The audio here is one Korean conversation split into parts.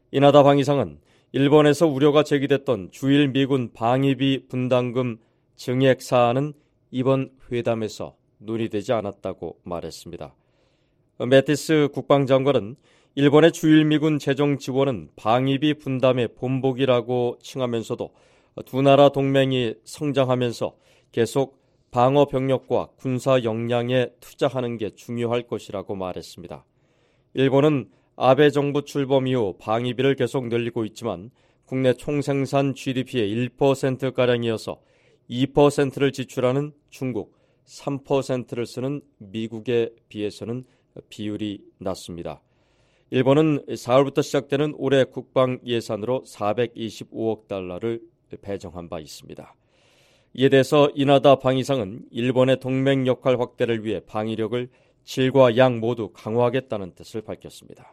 이나다 방위상은 일본에서 우려가 제기됐던 주일 미군 방위비 분담금 증액 사안은 이번 회담에서 논의되지 않았다고 말했습니다. 매티스 국방장관은 일본의 주일 미군 재정 지원은 방위비 분담의 본보기라고 칭하면서도 두 나라 동맹이 성장하면서 계속 방어 병력과 군사 역량에 투자하는 게 중요할 것이라고 말했습니다. 일본은 아베 정부 출범 이후 방위비를 계속 늘리고 있지만 국내 총생산 GDP의 1%가량이어서 2%를 지출하는 중국, 3%를 쓰는 미국에 비해서는 비율이 낮습니다. 일본은 4월부터 시작되는 올해 국방 예산으로 425억 달러를 배정한 바 있습니다. 이에 대해서 이나다 방위상은 일본의 동맹 역할 확대를 위해 방위력을 질과 양 모두 강화하겠다는 뜻을 밝혔습니다.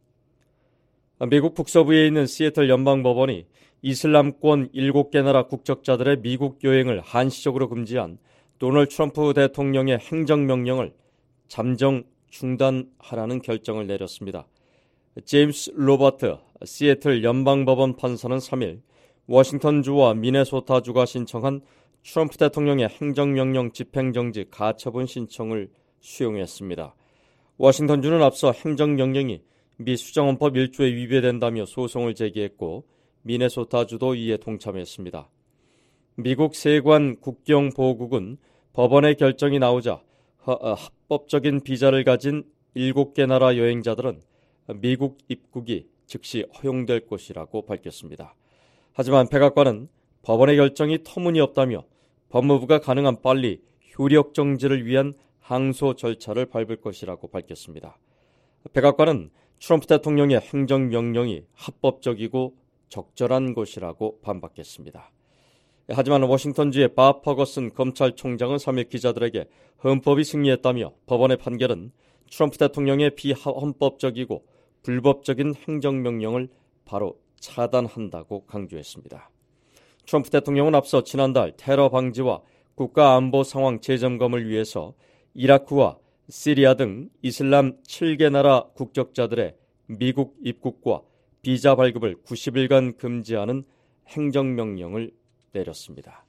미국 북서부에 있는 시애틀 연방법원이 이슬람권 7개 나라 국적자들의 미국 여행을 한시적으로 금지한 도널드 트럼프 대통령의 행정명령을 잠정 중단하라는 결정을 내렸습니다. 제임스 로버트 시애틀 연방법원 판사는 3일 워싱턴주와 미네소타주가 신청한 트럼프 대통령의 행정명령 집행정지 가처분 신청을 수용했습니다. 워싱턴주는 앞서 행정명령이 미 수정헌법 1조에 위배된다며 소송을 제기했고 미네소타주도 이에 동참했습니다. 미국 세관 국경보호국은 법원의 결정이 나오자 합법적인 비자를 가진 7개 나라 여행자들은 미국 입국이 즉시 허용될 것이라고 밝혔습니다. 하지만 백악관은 법원의 결정이 터무니없다며 법무부가 가능한 빨리 효력 정지를 위한 항소 절차를 밟을 것이라고 밝혔습니다. 백악관은 트럼프 대통령의 행정명령이 합법적이고 적절한 것이라고 반박했습니다. 하지만 워싱턴주의 밥 퍼거슨 검찰총장은 3일 기자들에게 헌법이 승리했다며 법원의 판결은 트럼프 대통령의 비헌법적이고 불법적인 행정명령을 바로 차단한다고 강조했습니다. 트럼프 대통령은 앞서 지난달 테러 방지와 국가 안보 상황 재점검을 위해서 이라크와 시리아 등 이슬람 7개 나라 국적자들의 미국 입국과 비자 발급을 90일간 금지하는 행정명령을 내렸습니다.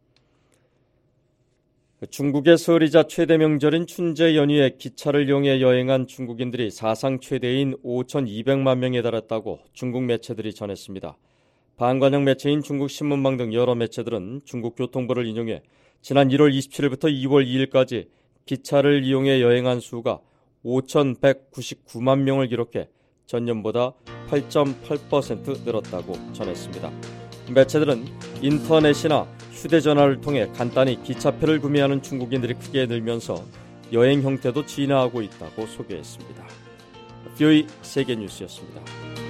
중국의 설이자 최대 명절인 춘제 연휴에 기차를 이용해 여행한 중국인들이 사상 최대인 5,200만 명에 달했다고 중국 매체들이 전했습니다. 반관영 매체인 중국 신문망 등 여러 매체들은 중국 교통부를 인용해 지난 1월 27일부터 2월 2일까지 기차를 이용해 여행한 수가 5,199만 명을 기록해 전년보다 8.8% 늘었다고 전했습니다. 매체들은 인터넷이나 휴대전화를 통해 간단히 기차표를 구매하는 중국인들이 크게 늘면서 여행 형태도 진화하고 있다고 소개했습니다. VOA 세계뉴스였습니다.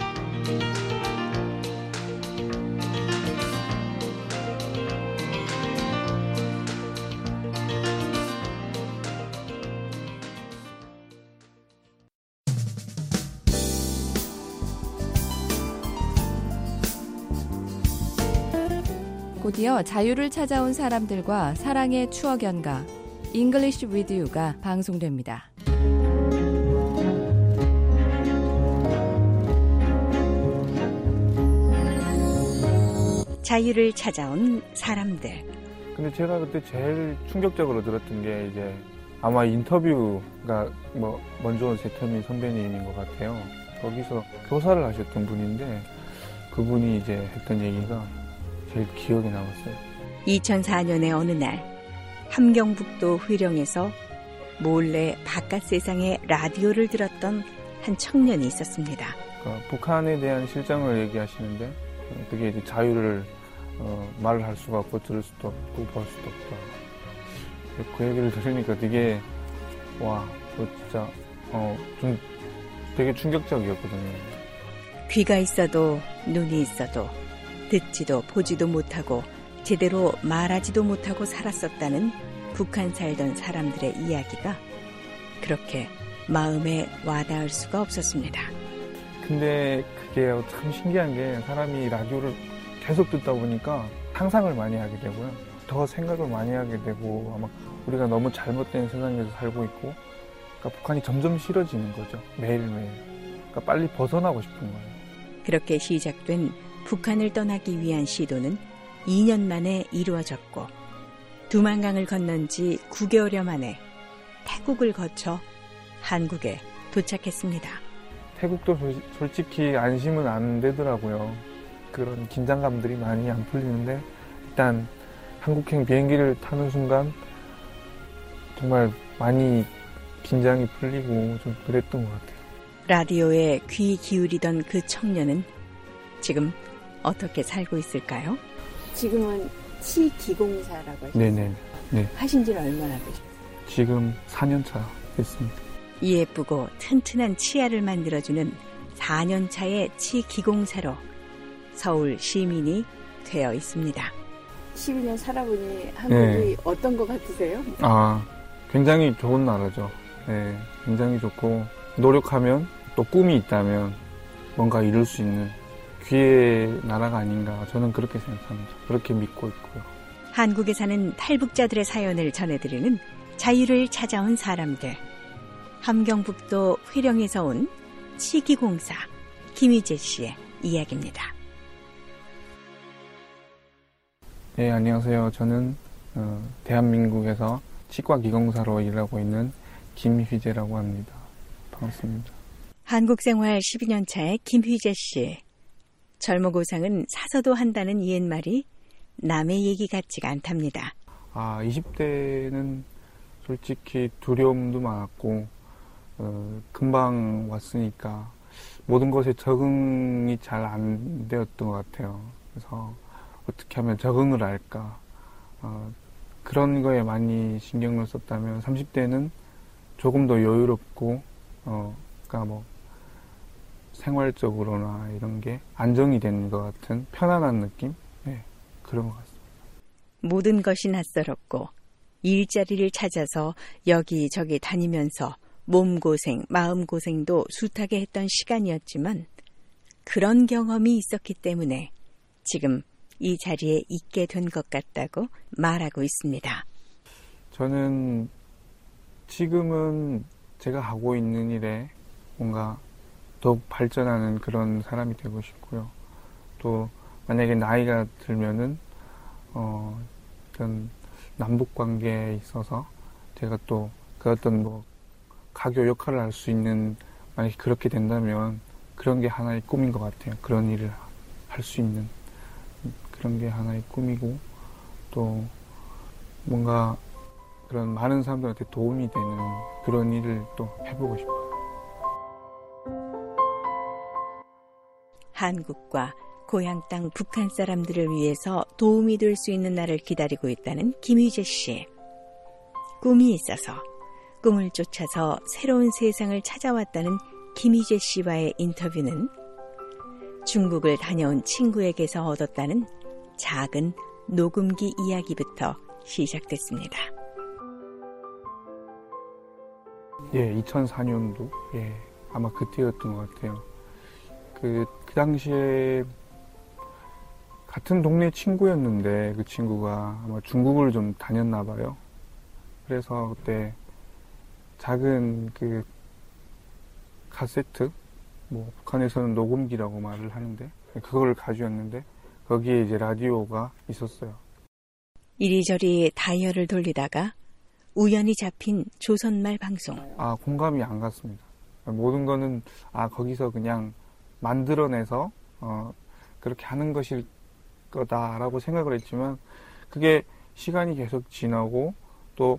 곧이어 자유를 찾아온 사람들과 사랑의 추억 연가 English with You가 방송됩니다. 자유를 찾아온 사람들. 근데 제가 그때 제일 충격적으로 들었던 게 이제 아마 인터뷰가 먼저 온 세터미 선배님인 것 같아요. 거기서 교사를 하셨던 분인데 그분이 이제 했던 얘기가 제일 기억에 남았어요. 2004년의 어느 날 함경북도 회령에서 몰래 바깥 세상의 라디오를 들었던 한 청년이 있었습니다. 그러니까 북한에 대한 실정을 얘기하시는데 그게 이제 자유를 말을 할 수가 없고 들을 수도 없고 볼 수도 없다. 그 얘기를 들으니까 되게 그거 진짜 좀 되게 충격적이었거든요. 귀가 있어도 눈이 있어도 듣지도 보지도 못하고 제대로 말하지도 못하고 살았었다는 북한 살던 사람들의 이야기가 그렇게 마음에 와닿을 수가 없었습니다. 근데 그게 참 신기한 게 사람이 라디오를 계속 듣다 보니까 상상을 많이 하게 되고요. 더 생각을 많이 하게 되고 아마 우리가 너무 잘못된 세상에서 살고 있고 그러니까 북한이 점점 싫어지는 거죠. 매일매일. 그러니까 빨리 벗어나고 싶은 거예요. 그렇게 시작된 북한을 떠나기 위한 시도는 2년 만에 이루어졌고 두만강을 건넌 지 9개월여 만에 태국을 거쳐 한국에 도착했습니다. 태국도 솔직히 안심은 안 되더라고요. 그런 긴장감들이 많이 안 풀리는데 일단 한국행 비행기를 타는 순간 정말 많이 긴장이 풀리고 좀 그랬던 것 같아요. 라디오에 귀 기울이던 그 청년은 지금 어떻게 살고 있을까요? 지금은 치기공사라고 하셨어요. 네네. 네. 하신 지는 얼마나 되셨어요? 지금 4년 차 됐습니다. 예쁘고 튼튼한 치아를 만들어주는 4년 차의 치기공사로 서울 시민이 되어 있습니다. 12년 살아보니 한국이 네. 어떤 것 같으세요? 굉장히 좋은 나라죠. 네, 굉장히 좋고 노력하면 또 꿈이 있다면 뭔가 이룰 수 있는 기회의 나라가 아닌가 저는 그렇게 생각합니다. 그렇게 믿고 있고요. 한국에 사는 탈북자들의 사연을 전해드리는 자유를 찾아온 사람들. 함경북도 회령에서 온 치기공사 김희재 씨의 이야기입니다. 네, 안녕하세요. 저는 대한민국에서 치과기공사로 일하고 있는 김휘재라고 합니다. 반갑습니다. 한국 생활 12년 차의 김휘재 씨. 젊어고상은 사서도 한다는 옛말이 남의 얘기 같지가 않답니다. 20대는 솔직히 두려움도 많았고 금방 왔으니까 모든 것에 적응이 잘 안 되었던 것 같아요. 그래서 어떻게 하면 적응을 할까 그런 거에 많이 신경을 썼다면 30대는 조금 더 여유롭고 그러니까 뭐 생활적으로나 이런 게 안정이 된 것 같은 편안한 느낌? 네, 그런 것 같습니다. 모든 것이 낯설었고 일자리를 찾아서 여기저기 다니면서 몸고생, 마음고생도 숱하게 했던 시간이었지만 그런 경험이 있었기 때문에 지금 이 자리에 있게 된 것 같다고 말하고 있습니다. 저는 지금은 제가 하고 있는 일에 뭔가 더욱 발전하는 그런 사람이 되고 싶고요. 또 만약에 나이가 들면은 어떤 남북 관계에 있어서 제가 또 그 어떤 뭐 가교 역할을 할 수 있는 만약에 그렇게 된다면 그런 게 하나의 꿈인 것 같아요. 그런 일을 할 수 있는 그런 게 하나의 꿈이고 또 뭔가 그런 많은 사람들한테 도움이 되는 그런 일을 또 해보고 싶어요. 한국과 고향 땅 북한 사람들을 위해서 도움이 될 수 있는 날을 기다리고 있다는 김휘재 씨. 꿈이 있어서 꿈을 쫓아서 새로운 세상을 찾아왔다는 김휘재 씨와의 인터뷰는 중국을 다녀온 친구에게서 얻었다는 작은 녹음기 이야기부터 시작됐습니다. 예, 2004년도 아마 그때였던 것 같아요. 그 당시에 같은 동네 친구였는데 그 친구가 아마 중국을 좀 다녔나 봐요. 그래서 그때 작은 그 카세트, 뭐 북한에서는 녹음기라고 말을 하는데 그걸 가져왔는데 거기에 이제 라디오가 있었어요. 이리저리 다이얼을 돌리다가 우연히 잡힌 조선말 방송. 공감이 안 갔습니다. 모든 거는 거기서 그냥 만들어내서 그렇게 하는 것일 거다라고 생각을 했지만 그게 시간이 계속 지나고 또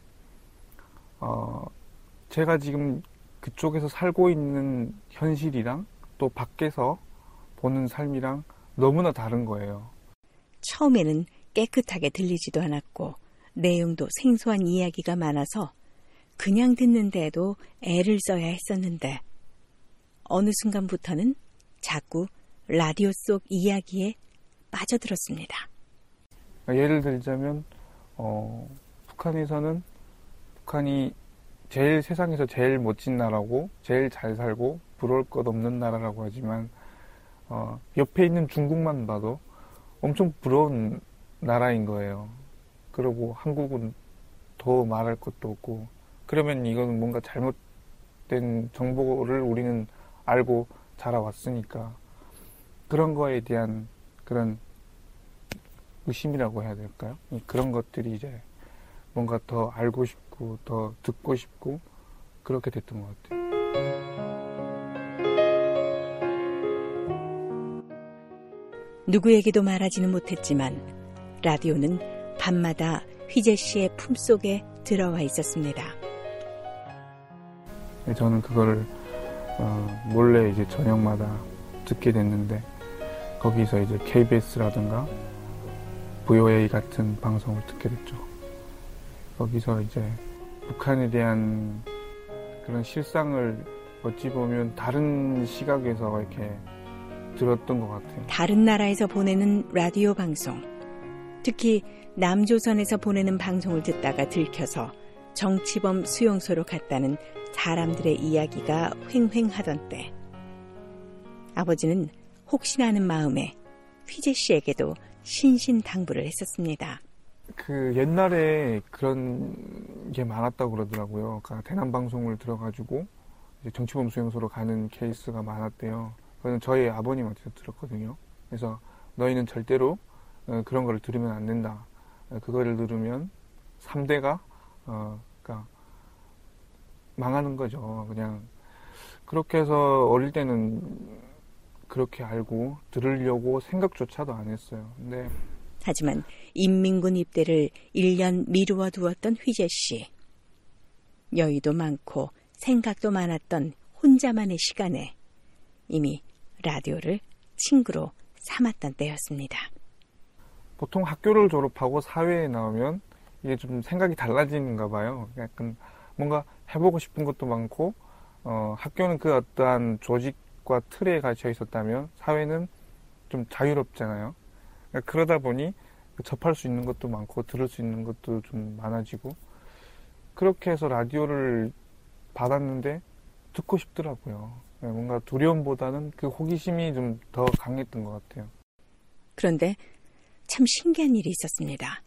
제가 지금 그쪽에서 살고 있는 현실이랑 또 밖에서 보는 삶이랑 너무나 다른 거예요. 처음에는 깨끗하게 들리지도 않았고 내용도 생소한 이야기가 많아서 그냥 듣는데도 애를 써야 했었는데 어느 순간부터는 자꾸 라디오 속 이야기에 빠져들었습니다. 예를 들자면 북한에서는 북한이 세상에서 제일 멋진 나라고 제일 잘 살고 부러울 것 없는 나라라고 하지만 옆에 있는 중국만 봐도 엄청 부러운 나라인 거예요. 그리고 한국은 더 말할 것도 없고 그러면 이건 뭔가 잘못된 정보를 우리는 알고 자라왔으니까 그런 거에 대한 그런 의심이라고 해야 될까요? 그런 것들이 이제 뭔가 더 알고 싶고 더 듣고 싶고 그렇게 됐던 것 같아요. 누구에게도 말하지는 못했지만 라디오는 밤마다 휘재 씨의 품속에 들어와 있었습니다. 저는 그거를 몰래 이제 저녁마다 듣게 됐는데 거기서 이제 KBS라든가 VOA 같은 방송을 듣게 됐죠. 거기서 이제 북한에 대한 그런 실상을 어찌 보면 다른 시각에서 이렇게 들었던 것 같아요. 다른 나라에서 보내는 라디오 방송, 특히 남조선에서 보내는 방송을 듣다가 들켜서 정치범 수용소로 갔다는 사람들의 이야기가 횡횡하던 때, 아버지는 혹시나 하는 마음에 휘재 씨에게도 신신당부를 했었습니다. 그 옛날에 그런 게 많았다고 그러더라고요. 그러니까 대남방송을 들어가지고 이제 정치범 수용소로 가는 케이스가 많았대요. 그건 저희 아버님한테서 들었거든요. 그래서 너희는 절대로 그런 거를 들으면 안 된다. 그거를 들으면 3대가 그러니까 망하는 거죠. 그냥 그렇게 해서 어릴 때는 그렇게 알고 들으려고 생각조차도 안 했어요. 근데 하지만 인민군 입대를 1년 미루어 두었던 휘재 씨. 여유도 많고 생각도 많았던 혼자만의 시간에 이미 라디오를 친구로 삼았던 때였습니다. 보통 학교를 졸업하고 사회에 나오면 이게 좀 생각이 달라지는가 봐요. 약간 뭔가 해보고 싶은 것도 많고 학교는 그 어떠한 조직과 틀에 갇혀 있었다면 사회는 좀 자유롭잖아요. 그러다 보니 접할 수 있는 것도 많고 들을 수 있는 것도 좀 많아지고 그렇게 해서 라디오를 받았는데 듣고 싶더라고요. 뭔가 두려움보다는 그 호기심이 좀 더 강했던 것 같아요. 그런데 참 신기한 일이 있었습니다.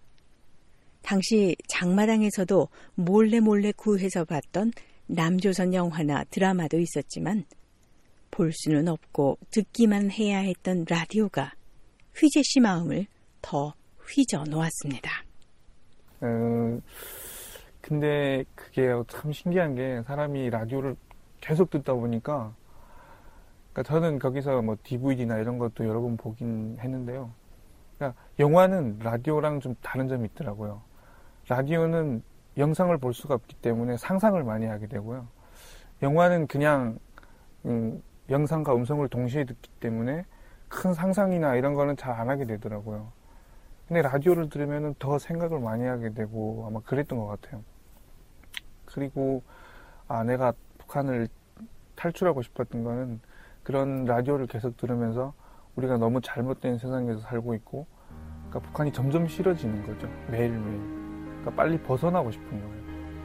당시 장마당에서도 몰래 구해서 봤던 남조선 영화나 드라마도 있었지만 볼 수는 없고 듣기만 해야 했던 라디오가 휘재 씨 마음을 더 휘저 놓았습니다. 근데 그게 참 신기한 게 사람이 라디오를 계속 듣다 보니까 그러니까 저는 거기서 뭐 DVD나 이런 것도 여러 번 보긴 했는데요. 그러니까 영화는 라디오랑 좀 다른 점이 있더라고요. 라디오는 영상을 볼 수가 없기 때문에 상상을 많이 하게 되고요. 영화는 그냥 영상과 음성을 동시에 듣기 때문에 큰 상상이나 이런 거는 잘 안 하게 되더라고요. 근데 라디오를 들으면 더 생각을 많이 하게 되고 아마 그랬던 것 같아요. 그리고 내가 북한을 탈출하고 싶었던 거는 그런 라디오를 계속 들으면서 우리가 너무 잘못된 세상에서 살고 있고 그러니까 북한이 점점 싫어지는 거죠. 매일매일. 그러니까 빨리 벗어나고 싶은 거예요.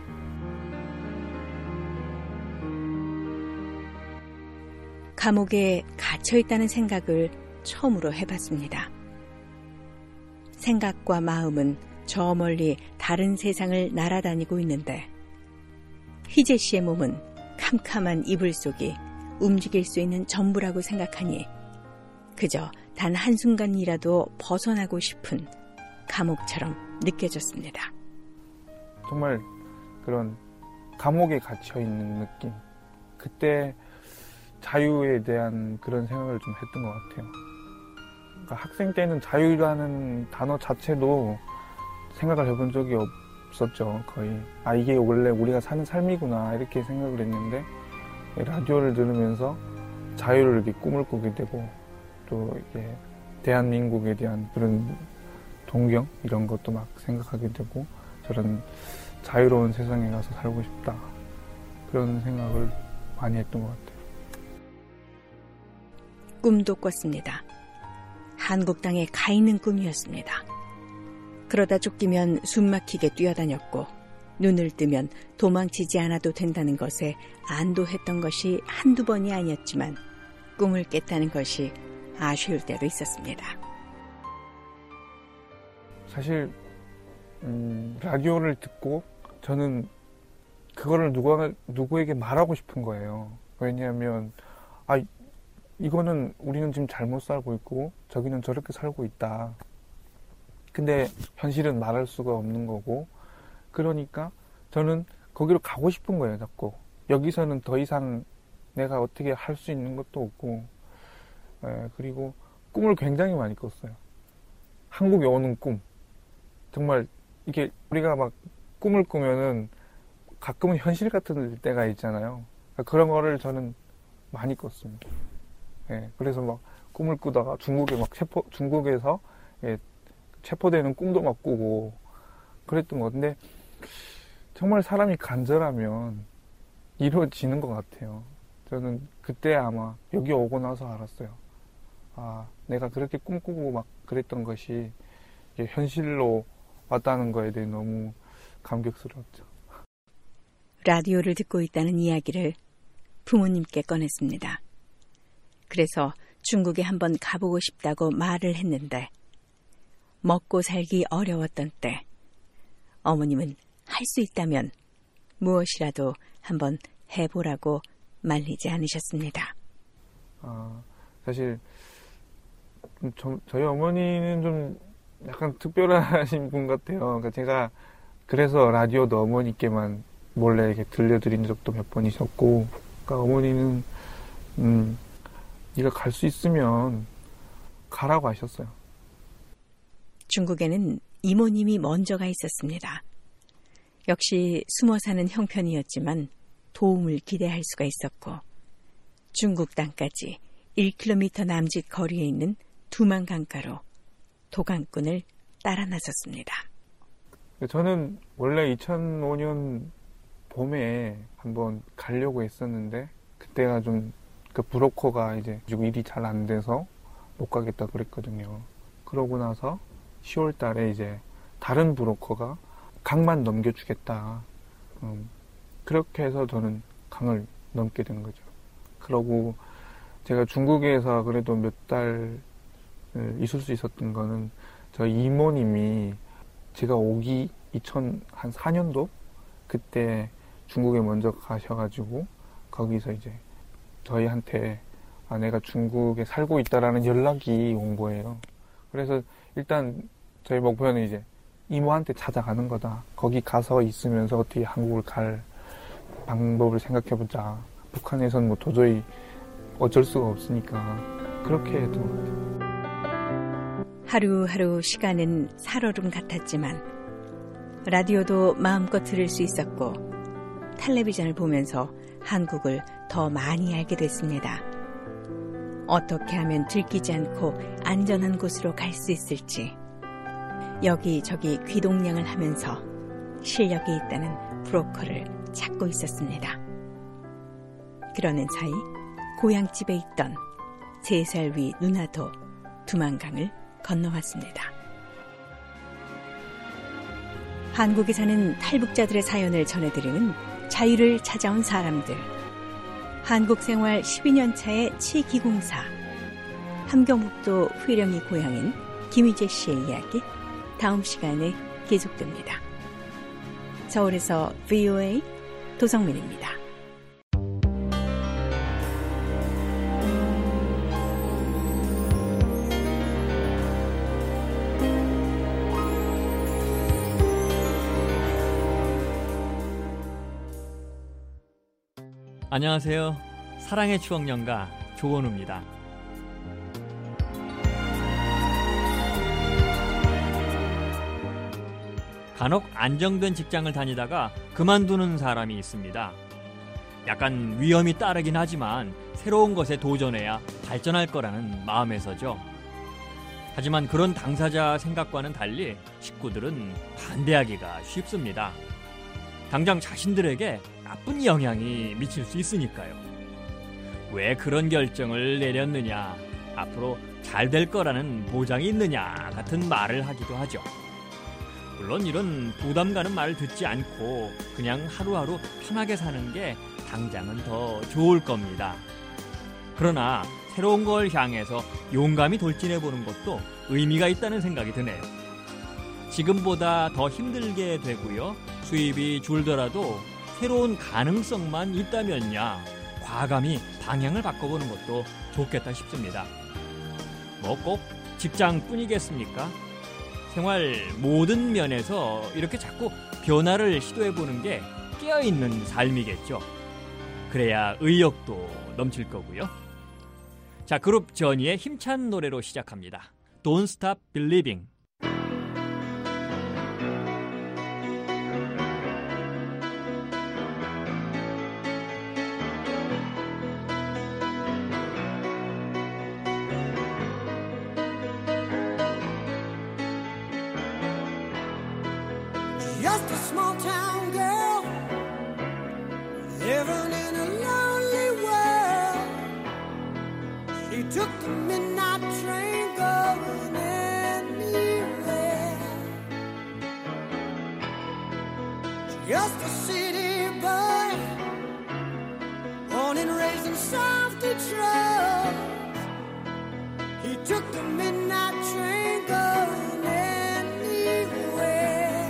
감옥에 갇혀있다는 생각을 처음으로 해봤습니다. 생각과 마음은 저 멀리 다른 세상을 날아다니고 있는데 휘재 씨의 몸은 캄캄한 이불 속이 움직일 수 있는 전부라고 생각하니 그저 단 한순간이라도 벗어나고 싶은 감옥처럼 느껴졌습니다. 정말 그런 감옥에 갇혀있는 느낌. 그때 자유에 대한 그런 생각을 좀 했던 것 같아요. 그러니까 학생 때는 자유라는 단어 자체도 생각을 해본 적이 없었죠. 거의 이게 원래 우리가 사는 삶이구나 이렇게 생각을 했는데 라디오를 들으면서 자유를 이렇게 꿈을 꾸게 되고 또 이게 대한민국에 대한 그런 동경 이런 것도 막 생각하게 되고 저런 자유로운 세상에 가서 살고 싶다 그런 생각을 많이 했던 것 같아요. 꿈도 꿨습니다. 한국 땅에 가 있는 꿈이었습니다. 그러다 쫓기면 숨막히게 뛰어다녔고 눈을 뜨면 도망치지 않아도 된다는 것에 안도했던 것이 한두 번이 아니었지만 꿈을 깼다는 것이 아쉬울 때도 있었습니다. 사실 라디오를 듣고 저는 그거를 누구에게 말하고 싶은 거예요. 왜냐하면 이거는 우리는 지금 잘못 살고 있고 저기는 저렇게 살고 있다. 근데 현실은 말할 수가 없는 거고, 그러니까 저는 거기로 가고 싶은 거예요, 자꾸. 여기서는 더 이상 내가 어떻게 할 수 있는 것도 없고, 그리고 꿈을 굉장히 많이 꿨어요. 한국에 오는 꿈. 정말 이게 우리가 막 꿈을 꾸면은 가끔은 현실 같은 때가 있잖아요. 그런 거를 저는 많이 꿨습니다. 그래서 막 꿈을 꾸다가 중국에 막 중국에서 체포되는 꿈도 막 꾸고 그랬던 것 같은데, 정말 사람이 간절하면 이루어지는 것 같아요. 저는 그때 아마 여기 오고 나서 알았어요. 아, 내가 그렇게 꿈꾸고 막 그랬던 것이 현실로 왔다는 거에 대해 너무 감격스러웠죠. 라디오를 듣고 있다는 이야기를 부모님께 꺼냈습니다. 그래서 중국에 한번 가보고 싶다고 말을 했는데, 먹고 살기 어려웠던 때 어머님은 할 수 있다면 무엇이라도 한번 해보라고 말리지 않으셨습니다. 사실 저희 어머니는 좀 약간 특별하신 분 같아요. 그러니까 제가 그래서 라디오도 어머니께만 몰래 이렇게 들려드린 적도 몇 번 있었고, 그러니까 어머니는 네가 갈 수 있으면 가라고 하셨어요. 중국에는 이모님이 먼저 가 있었습니다. 역시 숨어 사는 형편이었지만 도움을 기대할 수가 있었고, 중국 땅까지 1km 남짓 거리에 있는 두만 강가로 도강꾼을 따라 나섰습니다. 저는 원래 2005년 봄에 한번 가려고 했었는데, 그때가 좀 그 브로커가 이제 일이 잘 안 돼서 못 가겠다 그랬거든요. 그러고 나서 10월 달에 이제 다른 브로커가 강만 넘겨주겠다. 그렇게 해서 저는 강을 넘게 된 거죠. 그러고 제가 중국에서 그래도 몇 달 있을 수 있었던 거는, 저희 이모님이 제가 오기 2004년도 그때 중국에 먼저 가셔가지고 거기서 이제 저희한테 내가 중국에 살고 있다라는 연락이 온 거예요. 그래서 일단 저희 목표는 이제 이모한테 찾아가는 거다. 거기 가서 있으면서 어떻게 한국을 갈 방법을 생각해보자. 북한에서는 뭐 도저히 어쩔 수가 없으니까 그렇게 했던 것 같아요. 하루하루 시간은 살얼음 같았지만 라디오도 마음껏 들을 수 있었고, 텔레비전을 보면서 한국을 더 많이 알게 됐습니다. 어떻게 하면 들키지 않고 안전한 곳으로 갈 수 있을지, 여기저기 귀동냥을 하면서 실력이 있다는 브로커를 찾고 있었습니다. 그러는 사이 고향집에 있던 3살 위 누나도 두만강을 건너왔습니다. 한국에 사는 탈북자들의 사연을 전해드리는 자유를 찾아온 사람들. 한국 생활 12년 차의 치기공사. 함경북도 회령이 고향인 김희재 씨의 이야기, 다음 시간에 계속됩니다. 서울에서 VOA 도성민입니다. 안녕하세요. 사랑의 추억연가 조원우입니다. 간혹 안정된 직장을 다니다가 그만두는 사람이 있습니다. 약간 위험이 따르긴 하지만 새로운 것에 도전해야 발전할 거라는 마음에서죠. 하지만 그런 당사자 생각과는 달리 식구들은 반대하기가 쉽습니다. 당장 자신들에게 나쁜 영향이 미칠 수 있으니까요. 왜 그런 결정을 내렸느냐, 앞으로 잘 될 거라는 보장이 있느냐 같은 말을 하기도 하죠. 물론 이런 부담 가는 말을 듣지 않고 그냥 하루하루 편하게 사는 게 당장은 더 좋을 겁니다. 그러나 새로운 걸 향해서 용감히 돌진해보는 것도 의미가 있다는 생각이 드네요. 지금보다 더 힘들게 되고요. 수입이 줄더라도 새로운 가능성만 있다면야 과감히 방향을 바꿔보는 것도 좋겠다 싶습니다. 뭐 꼭 직장뿐이겠습니까? 생활 모든 면에서 이렇게 자꾸 변화를 시도해보는 게 깨어있는 삶이겠죠. 그래야 의욕도 넘칠 거고요. 자, 그룹 저니의 힘찬 노래로 시작합니다. Don't Stop Believing. Just a small town girl living in a lonely world. She took the midnight train going anywhere. Just a city boy, born and raised in South Detroit. He took the midnight train going anywhere.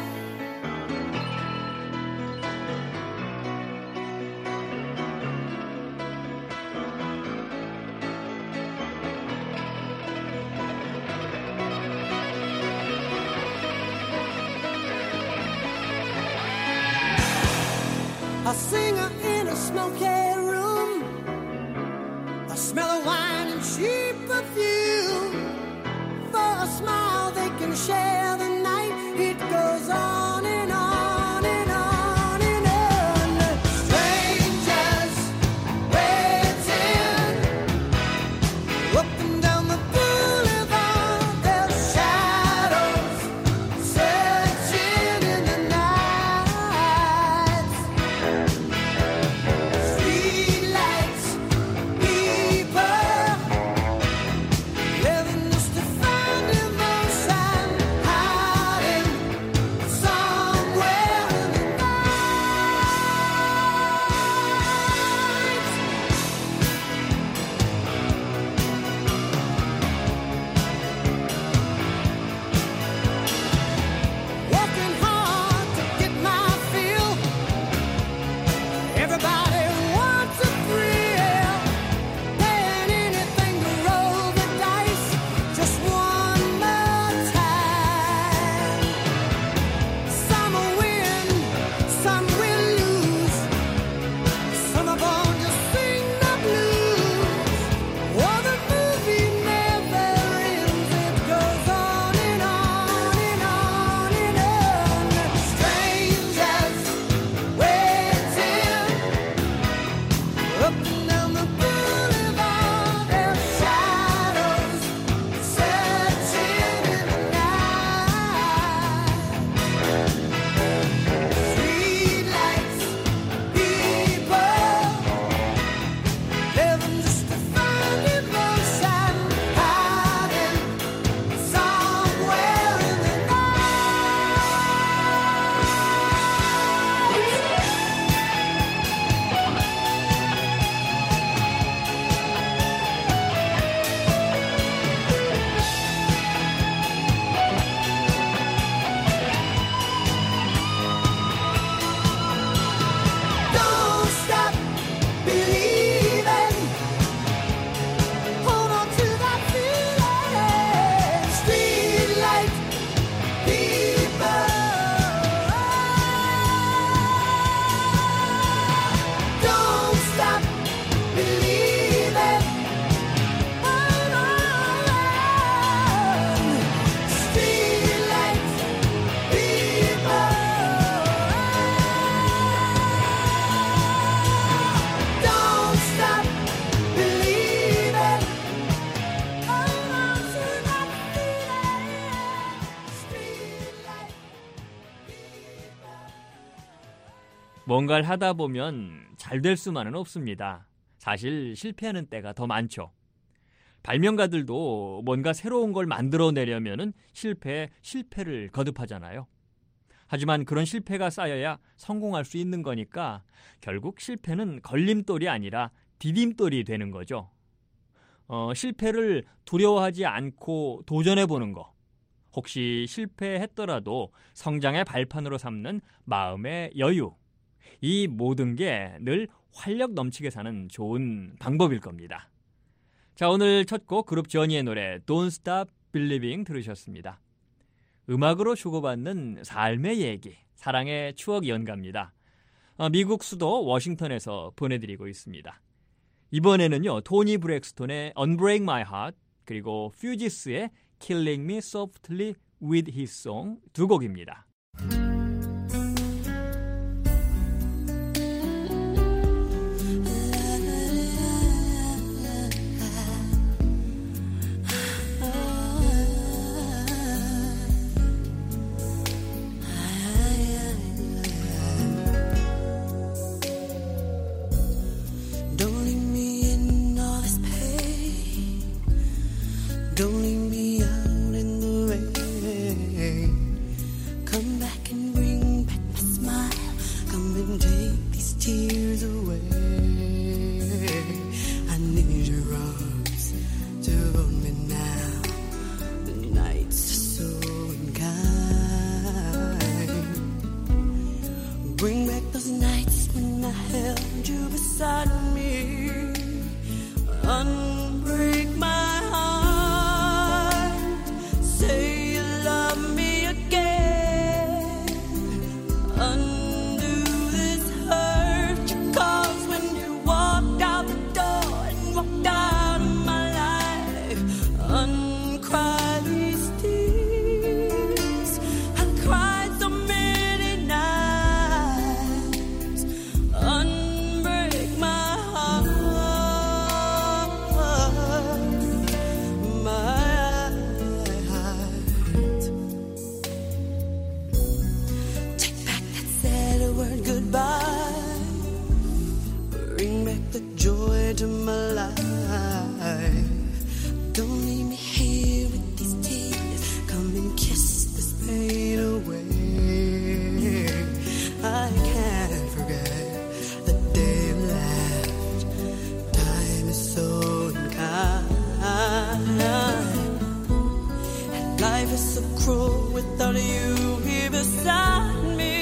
A singer in a smoky room, a smell of wine and cheap perfume. For a smile they can share the night. It goes on and on and on and on. Strangers waiting up and down the boulevard. Their shadows searching in the night. Streetlights, people living just to find emotion, hiding somewhere in the night. Working hard to get my fill. Everybody wants a thrill, paying anything to roll the dice just one more time. Some will win, some will lose. Some are born to sing the blues. Oh, the movie never ends. It goes on and on and on and on. Strangers waiting up and down the boulevard. Their shadows searching in the night. Streetlights, people living just to find emotion, hiding somewhere in the Don't stop believing. Hold on to that feeling. Streetlight people. Don't stop believing. Hold on. Streetlight people. Don't stop believing. Hold on to that feeling. Streetlight people. 뭔가를 하다 보면 잘 될 수만은 없습니다. 사실 실패하는 때가 더 많죠. 발명가들도 뭔가 새로운 걸 만들어내려면 실패를 거듭하잖아요. 하지만 그런 실패가 쌓여야 성공할 수 있는 거니까 결국 실패는 걸림돌이 아니라 디딤돌이 되는 거죠. 실패를 두려워하지 않고 도전해보는 거. 혹시 실패했더라도 성장의 발판으로 삼는 마음의 여유. 이 모든 게 늘 활력 넘치게 사는 좋은 방법일 겁니다. 자, 오늘 첫 곡 그룹 저니의 노래 Don't Stop Believing 들으셨습니다. 음악으로 주고받는 삶의 얘기, 사랑의 추억 연가입니다. 미국 수도 워싱턴에서 보내드리고 있습니다. 이번에는요, 토니 브렉스톤의 Unbreak My Heart 그리고 퓨지스의 Killing Me Softly with His Song 두 곡입니다. Don't leave me out in the rain. Come back and bring back my smile. Come and take these tears away. I need your arms to hold me now. The nights are so unkind. Bring back those nights when I held you beside me. Unbreak my to my life. Don't leave me here with these tears. Come and kiss this pain away. I can't forget the day you left. Time is so unkind, and life is so cruel without you here beside me.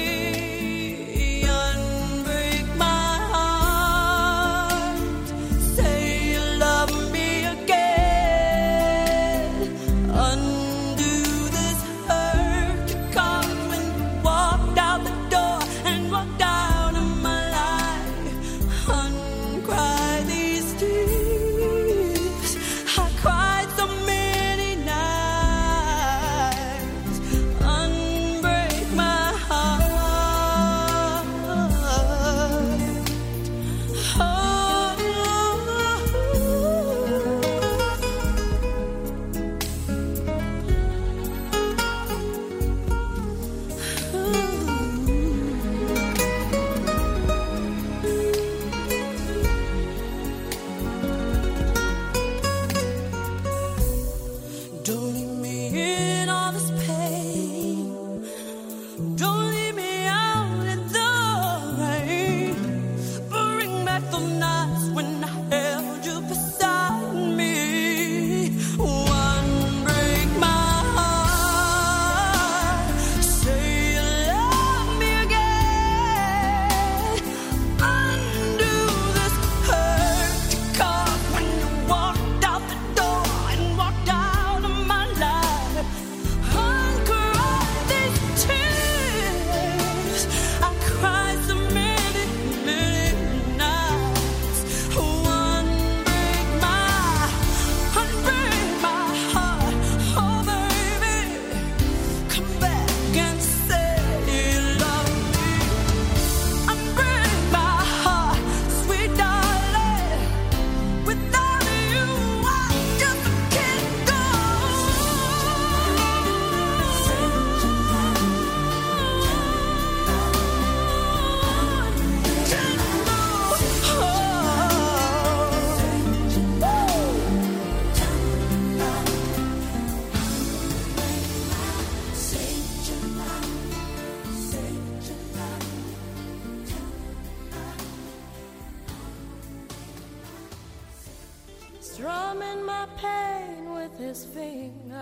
Strumming my pain with his fingers,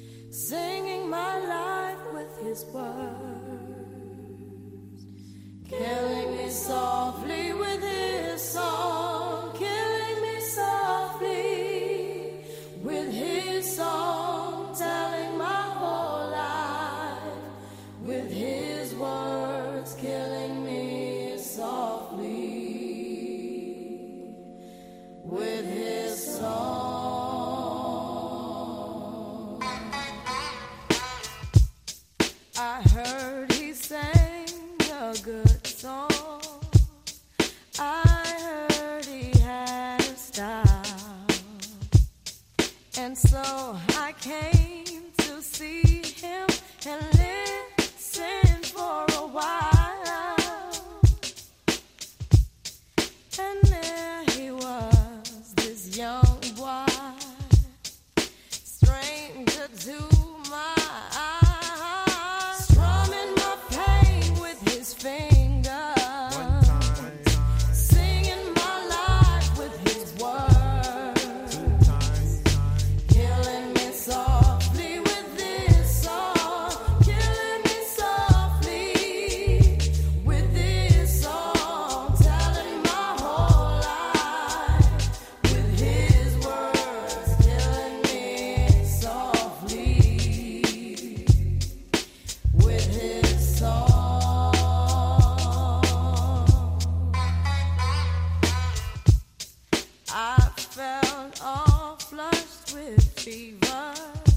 singing my life with his words, killing me softly with his song, killing me softly with his song, telling my whole life with his words, killing me softly with his song. I heard he sang a good song. I heard he had a style. And so I came to see him and listen for a while. And there he was, this young boy, stranger to my eyes, strumming my pain with his fingers, singing my life with his words, killing me softly with this song, killing me softly with this song, telling my whole life with his words, killing me softly with his song. I felt all flushed with fever,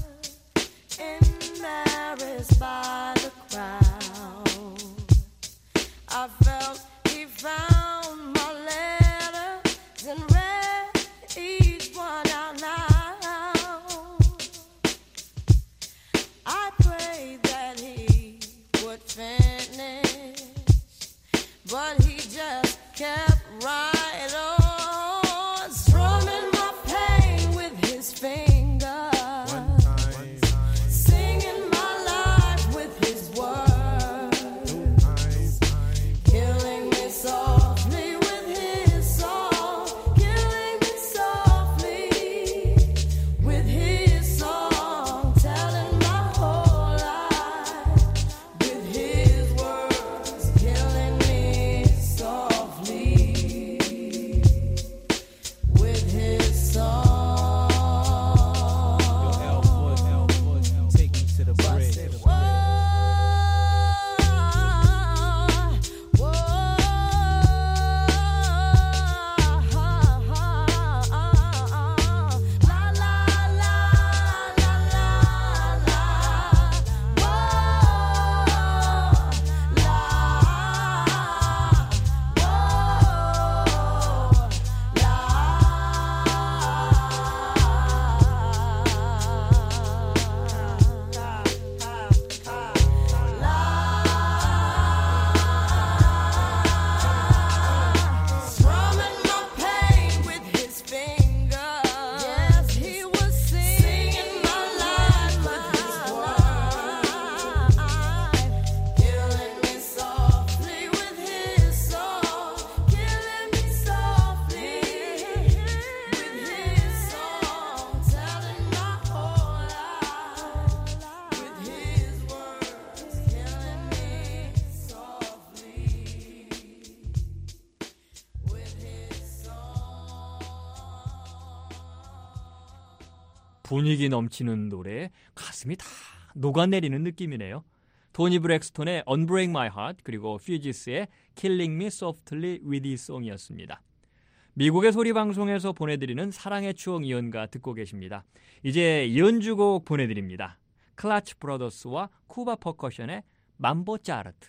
embarrassed by the crowd. I felt he found my letters and read each one out loud. I prayed that he would finish, but he just kept right on, strumming my pain with his fingers, singing my life with his words, killing me softly with his song, killing me softly with his song, telling my whole life with his words, killing me softly with his song. Take me to the I bridge. said, whoa, whoa, la la la la la la, whoa, strumming my pain with his fingers. Yes, he was singing my life with his words, killing me softly with his song, killing me softly with his song, telling my whole life with his words, killing me softly with his song. 분위기 넘치는 노래, 가슴이 다 녹아내리는 느낌이네요. 토니 브렉스톤의 Unbreak My Heart, 그리고 퓨지스의 Killing Me Softly with His Song이었습니다. 미국의 소리방송에서 보내드리는 사랑의 추억 이연가 듣고 계십니다. 이제 연주곡 보내드립니다. 클라치 브라더스와 쿠바 퍼커션의 mambo 짜르트.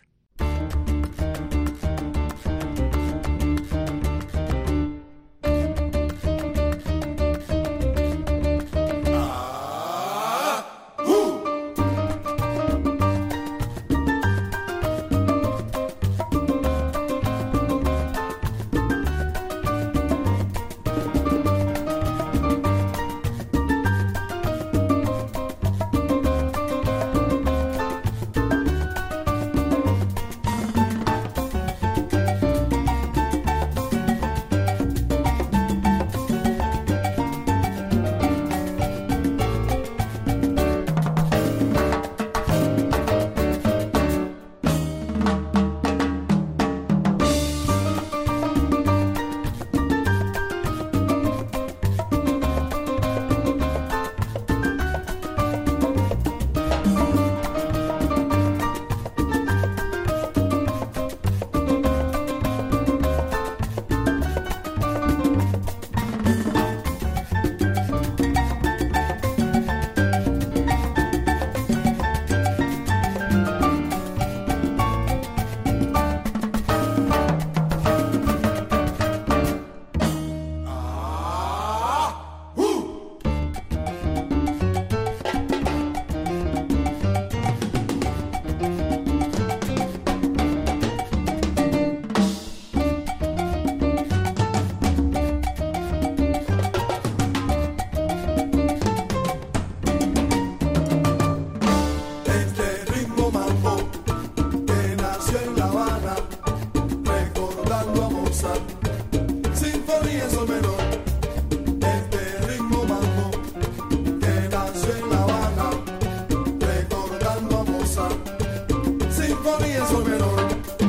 y sol menor. Este ritmo mambo que nació en La Habana, recordando a Mozart. Sinfonía en sol menor.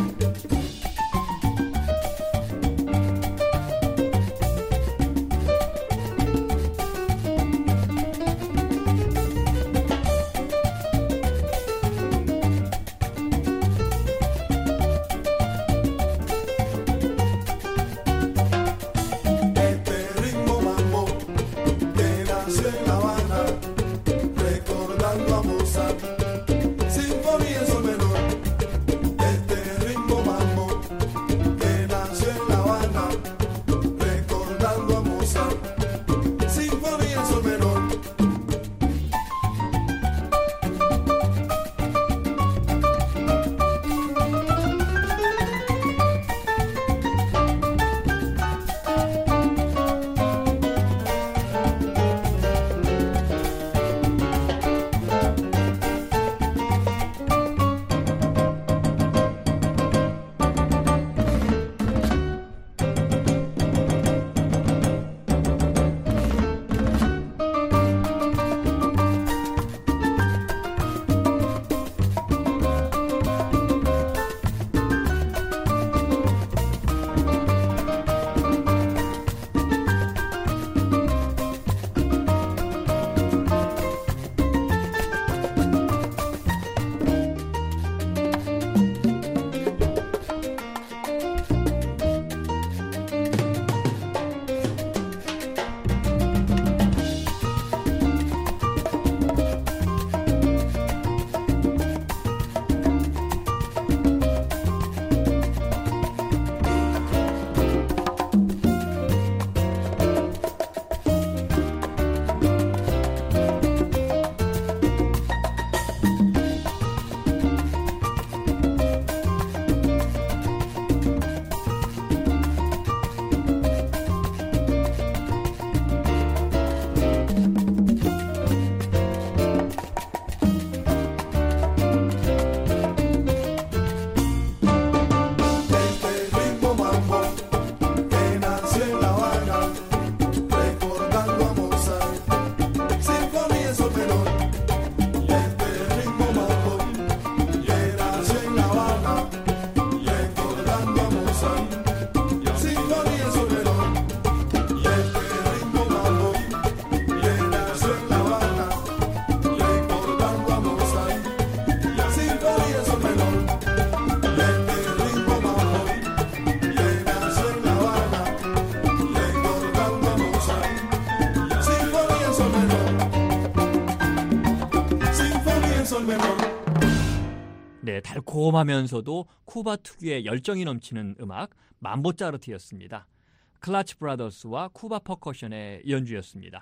네, 달콤하면서도 쿠바 특유의 열정이 넘치는 음악 맘보 짜르트였습니다. 클라치 브라더스와 쿠바 퍼커션의 연주였습니다.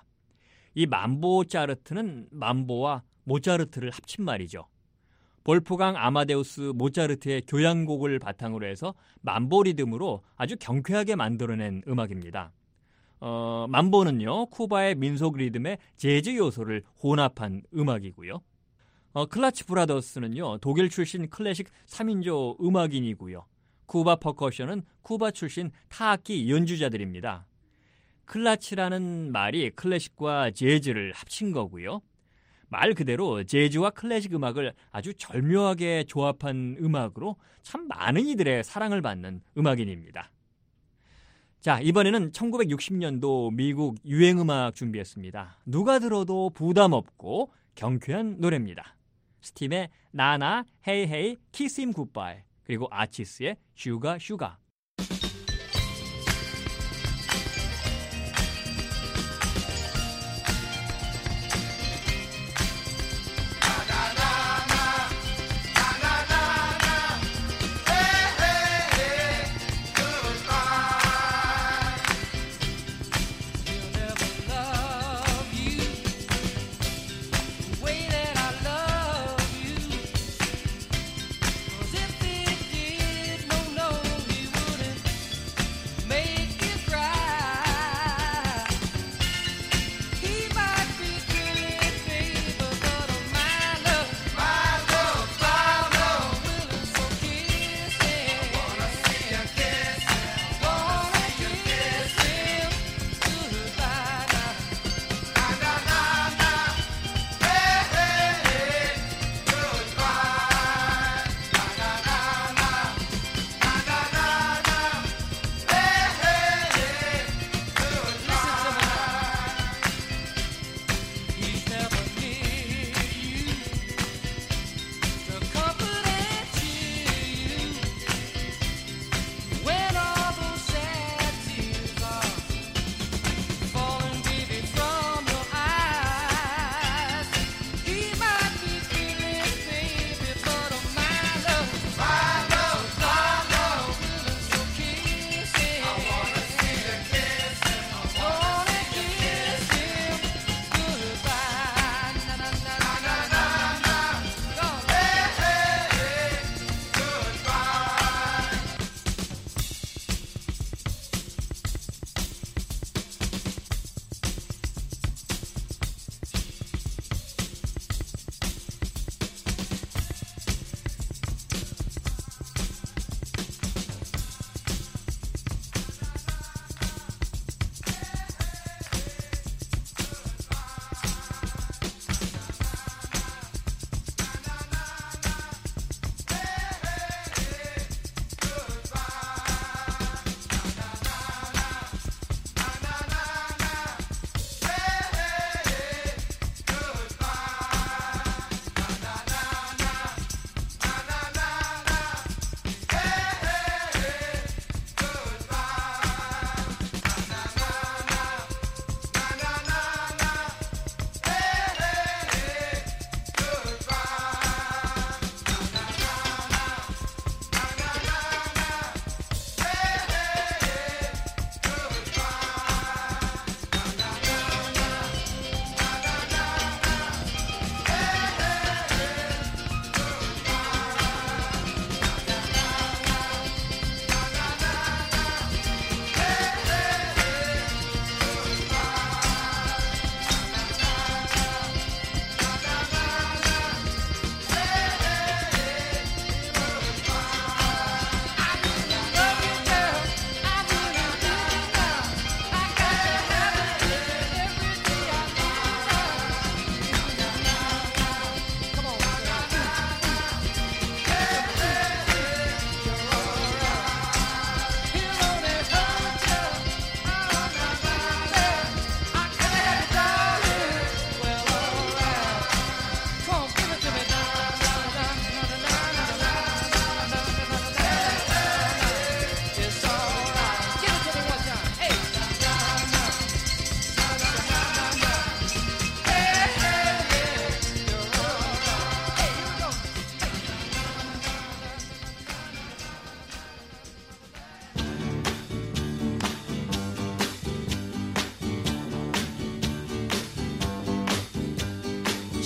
이 맘보 짜르트는 맘보와 모차르트를 합친 말이죠. 볼프강 아마데우스 모차르트의 교향곡을 바탕으로 해서 맘보 리듬으로 아주 경쾌하게 만들어낸 음악입니다. 맘보는요, 쿠바의 민속 리듬의 재즈 요소를 혼합한 음악이고요. 클라치 브라더스는요, 독일 출신 클래식 3인조 음악인이고요. 쿠바 퍼커션은 쿠바 출신 타악기 연주자들입니다. 클라치라는 말이 클래식과 재즈를 합친 거고요. 말 그대로 재즈와 클래식 음악을 아주 절묘하게 조합한 음악으로 참 많은 이들의 사랑을 받는 음악인입니다. 자, 이번에는 1960년도 미국 유행음악 준비했습니다. 누가 들어도 부담 없고 경쾌한 노래입니다. 스팀의 나나, 헤이 헤이, 키스 힘 굿바이, 그리고 아치스의 슈가 슈가. If it did, no, no, we would.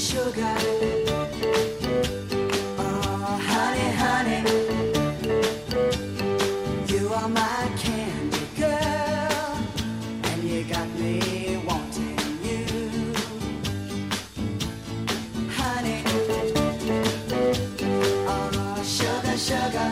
sugar. Oh, honey, honey, you are my candy girl, and you got me wanting you. Honey, oh, sugar, sugar.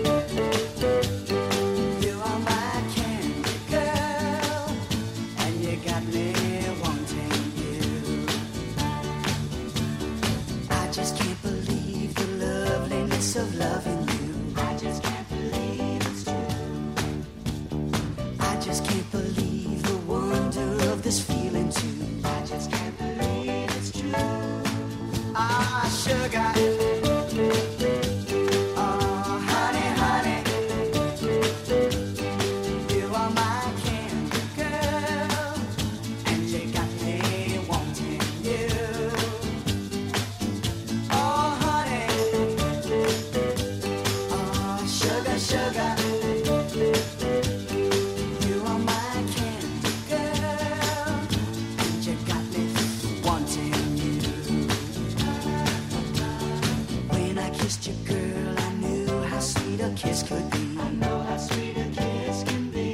Of loving you, I just can't believe it's true. I just can't believe the wonder of this feeling too. I just can't believe it's true. Ah, sugar. Oh, honey, honey, you are my candy girl, and you got me wanting you. Oh, honey, sugar, you are my candy girl, and you got me wanting you. When I kissed you, girl, I knew how sweet a kiss could be. I know how sweet a kiss can be.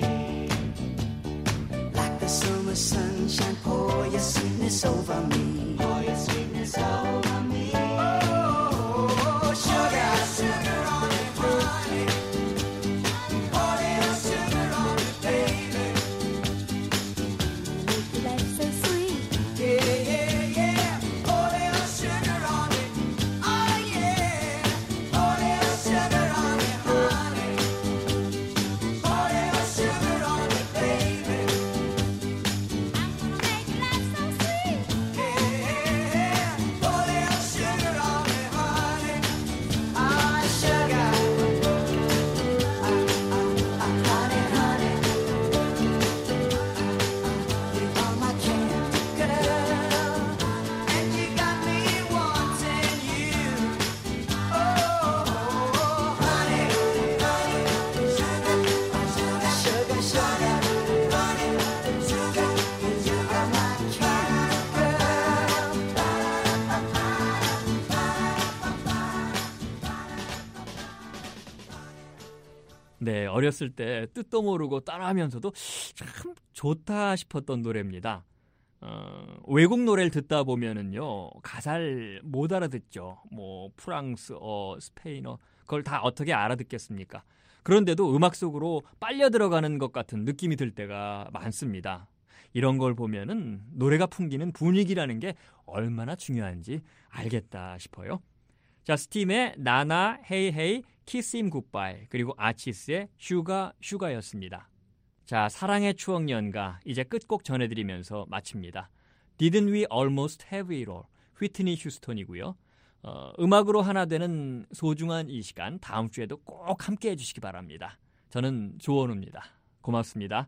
Like the summer sunshine, pour your sweetness over me. Pour your sweetness over me. Oh, sugar, sugar on me, honey. 네, 어렸을 때 뜻도 모르고 따라하면서도 참 좋다 싶었던 노래입니다. 외국 노래를 듣다 보면은요, 가사를 못 알아듣죠. 뭐 프랑스어, 스페인어, 그걸 다 어떻게 알아듣겠습니까? 그런데도 음악 속으로 빨려 들어가는 것 같은 느낌이 들 때가 많습니다. 이런 걸 보면은 노래가 풍기는 분위기라는 게 얼마나 중요한지 알겠다 싶어요. 자, 스팀의 나나, 헤이 헤이, 키스 임 굿바이, 그리고 아치스의 슈가, 슈가였습니다. 자, 사랑의 추억 연가 이제 끝곡 전해드리면서 마칩니다. Didn't we almost have it all? 휘트니 휴스턴이고요. 음악으로 하나 되는 소중한 이 시간 다음 주에도 꼭 함께 해주시기 바랍니다. 저는 조원우입니다. 고맙습니다.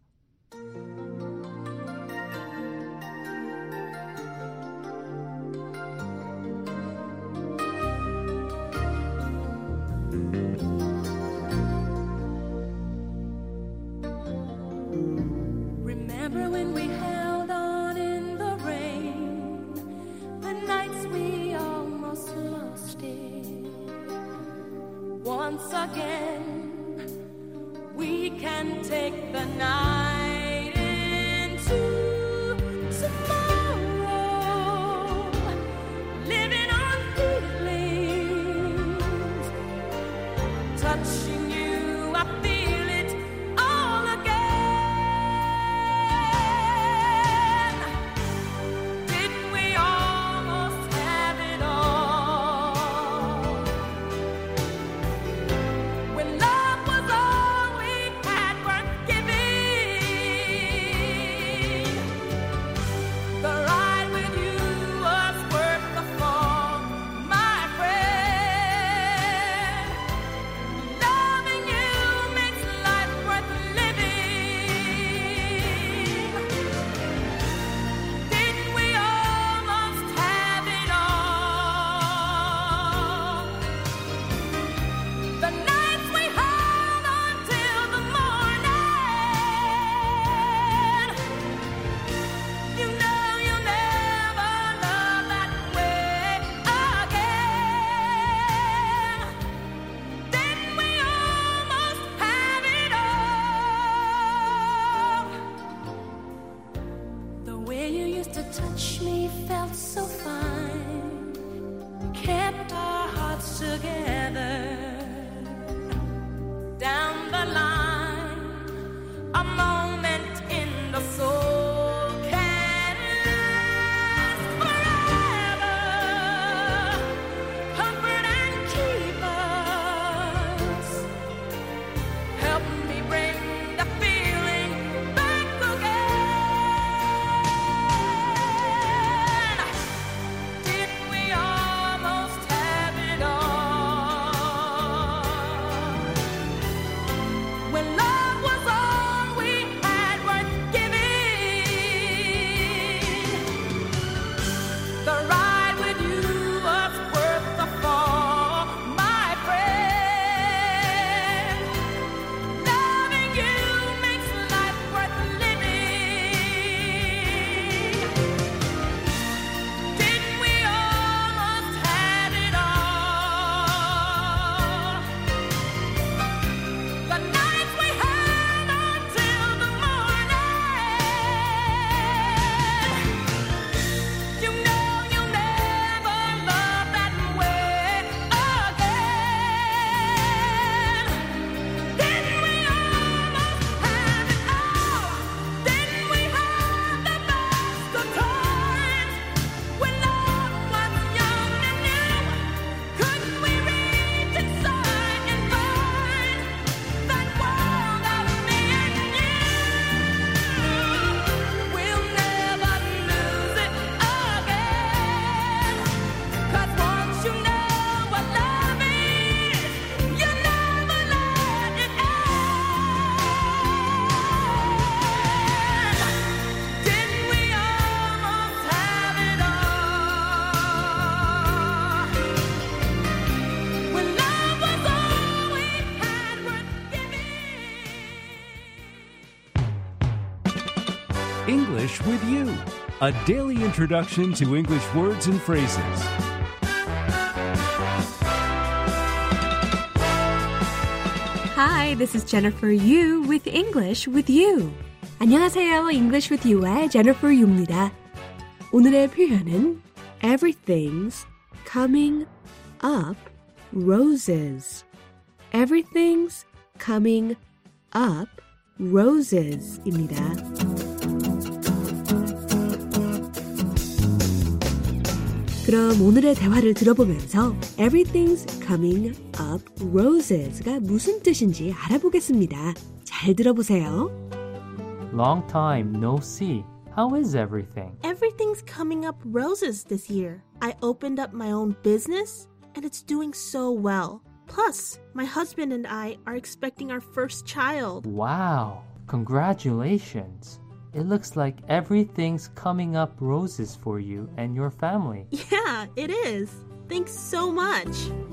Remember when we held on in the rain, the nights we almost lost it. Once again, we can take the night into tomorrow, living on feelings, touching you, I feel it all again. Didn't we almost have it all? When love was all we had worth giving. way you used to touch me felt so fine, kept our hearts together. Down the line, a moment in the soul can last forever. Comfort and keep us. Help me bring the feeling back again. Didn't we almost have it all? When love was all we had worth giving, the ride with you was worth the fall, my friend. Loving you makes life worth living. Didn't we almost have it all? The nights we had until the morning. You know you'll never love that way again. Didn't we almost have it all? Didn't we have the best of times when love was young and new? Couldn't we reach inside and find that world of me and you? We'll never lose it again. 'Cause once you know what love is, you never let it end. Didn't we almost have it all? When love was all we had worth giving. English with You, a daily introduction to English words and phrases. Hi, this is Jennifer Yu with English with You. 안녕하세요. English with You의 Jennifer Yu입니다. 오늘의 표현은 Everything's coming up roses. Everything's coming up roses입니다. 그럼 오늘의 대화를 들어보면서 Everything's coming up roses가 무슨 뜻인지 알아보겠습니다. 잘 들어보세요. Long time no see. How is everything? Everything's coming up roses this year. I opened up my own business, and it's doing so well. Plus, my husband and I are expecting our first child. Wow, congratulations. It looks like everything's coming up roses for you and your family. Yeah, it is. Thanks so much.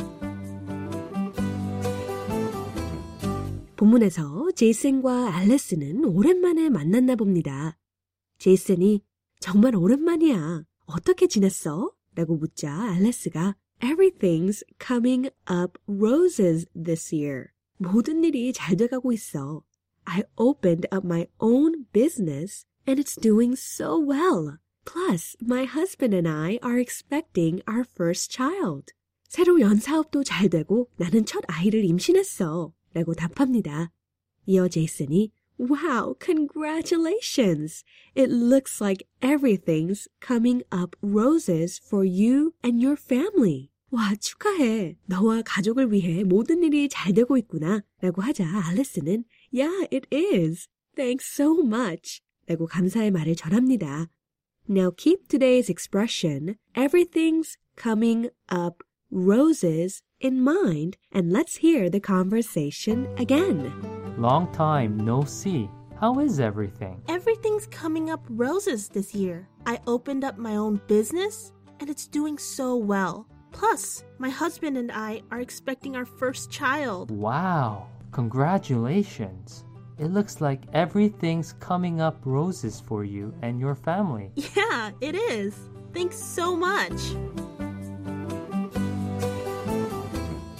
본문에서 제이슨과 앨리스는 오랜만에 만났나 봅니다. 제이슨이 정말 오랜만이야. 어떻게 지냈어? 라고 묻자 앨리스가 Everything's coming up roses this year. 모든 일이 잘 돼가고 있어. I opened up my own business and it's doing so well. Plus, my husband and I are expecting our first child. 새로 연 사업도 잘 되고 나는 첫 아이를 임신했어. 라고 답합니다. 이어 제이슨이 Wow, congratulations! It looks like everything's coming up roses for you and your family. 와, 축하해. 너와 가족을 위해 모든 일이 잘 되고 있구나. 라고 하자 앨리스는 Yeah, it is. Thanks so much. 라고 감사의 말을 전합니다. Now keep today's expression, everything's coming up roses in mind, and let's hear the conversation again. Long time no see. How is everything? Everything's coming up roses this year. I opened up my own business, and it's doing so well. Plus, my husband and I are expecting our first child. Wow, congratulations. It looks like everything's coming up roses for you and your family. Yeah, it is. Thanks so much.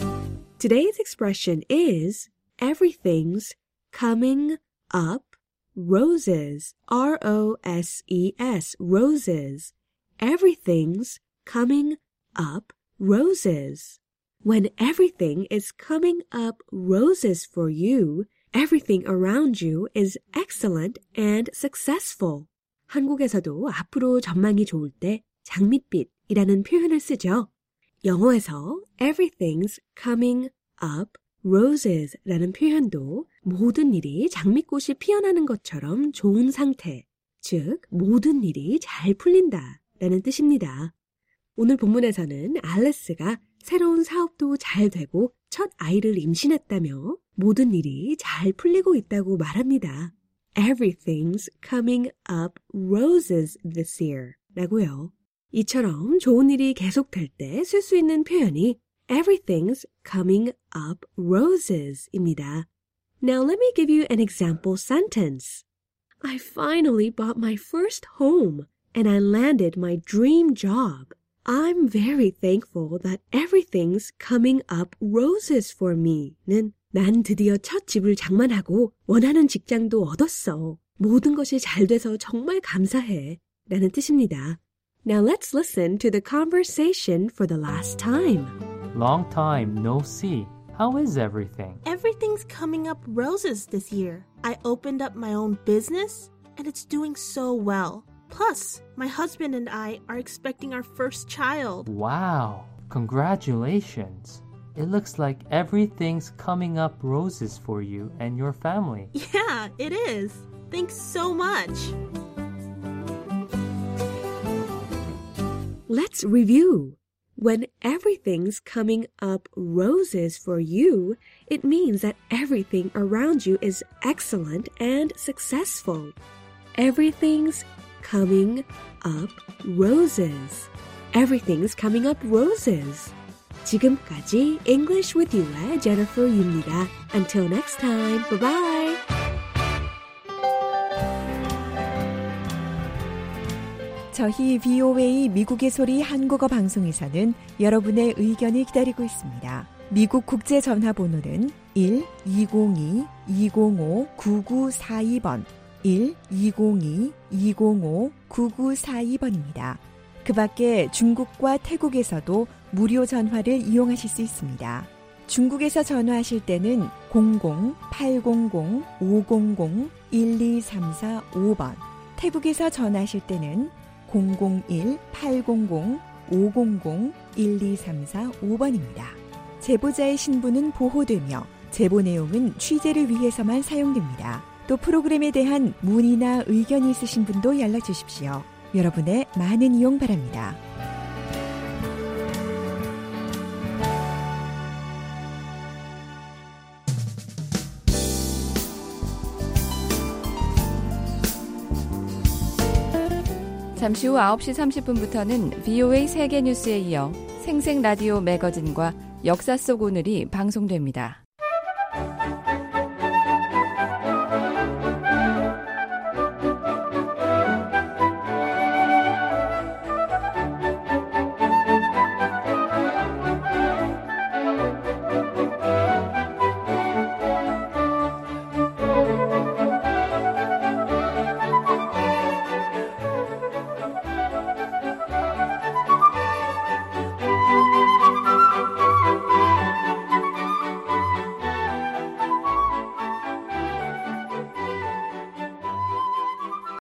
Today's expression is everything's coming up roses, R-O-S-E-S, roses. Everything's coming up roses. When everything is coming up roses for you, everything around you is excellent and successful. 한국에서도 앞으로 전망이 좋을 때 장밋빛이라는 표현을 쓰죠. 영어에서 everything's coming up roses라는 표현도 모든 일이 장미꽃이 피어나는 것처럼 좋은 상태, 즉 모든 일이 잘 풀린다 라는 뜻입니다. 오늘 본문에서는 알리스가 새로운 사업도 잘 되고 첫 아이를 임신했다며 모든 일이 잘 풀리고 있다고 말합니다. Everything's coming up roses this year 라고요. 이처럼 좋은 일이 계속될 때 쓸 수 있는 표현이 Everything's coming up roses입니다. Now let me give you an example sentence. I finally bought my first home and I landed my dream job. I'm very thankful that everything's coming up roses for me는 난 드디어 첫 집을 장만하고 원하는 직장도 얻었어. 모든 것이 잘 돼서 정말 감사해. 라는 뜻입니다. Now let's listen to the conversation for the last time. Long time no see. How is everything? Everything's coming up roses this year. I opened up my own business and it's doing so well. Plus, my husband and I are expecting our first child. Wow! Congratulations! It looks like everything's coming up roses for you and your family. Yeah, it is. Thanks so much. Let's review. When everything's coming up roses for you, it means that everything around you is excellent and successful. Everything's coming up roses. Everything's coming up roses. 지금까지 English with You의 Jennifer Yu입니다. Until next time, bye-bye. 저희 VOA 미국의 소리 한국어 방송에서는 여러분의 의견을 기다리고 있습니다. 미국 국제 전화번호는 1-202-205-9942번 1-202-205-9942번입니다. 그 밖에 중국과 태국에서도 무료 전화를 이용하실 수 있습니다. 중국에서 전화하실 때는 00-800-500-1234-5번, 태국에서 전화하실 때는 001-800-500-1234-5번입니다. 제보자의 신분은 보호되며 제보 내용은 취재를 위해서만 사용됩니다. 또 프로그램에 대한 문의나 의견이 있으신 분도 연락 주십시오. 여러분의 많은 이용 바랍니다. 잠시 후 9시 30분부터는 VOA 세계뉴스에 이어 생생라디오 매거진과 역사 속 오늘이 방송됩니다.